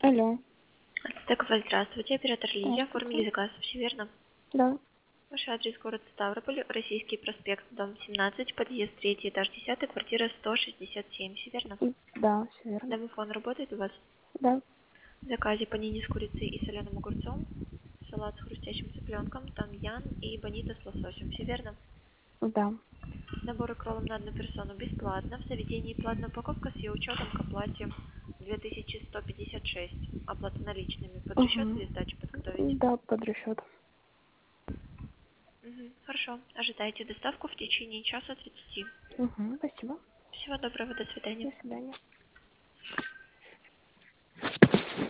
Алло, Стекловой, здравствуйте. Оператор Лидия. Оформили здравствуйте. заказ. Все верно? Да, Ваш адрес город Ставрополь, Российский проспект, дом 17, подъезд 3, этаж 10, квартира 167. Все верно? да, все верно. Домофон работает у вас? Да, В заказе панини с курицей и соленым огурцом, салат с хрустящим цыпленком, томьян и бонита с лососем. Все верно? да. Наборы кроллом на одну персону бесплатно. В заведении платная упаковка с ее учетом к оплате 2156. Оплата наличными. Под расчет Угу. или сдачу подготовить? Да, под расчет. Хорошо. Ожидайте доставку в течение часа 30. Угу, спасибо. Всего доброго, до свидания. До свидания.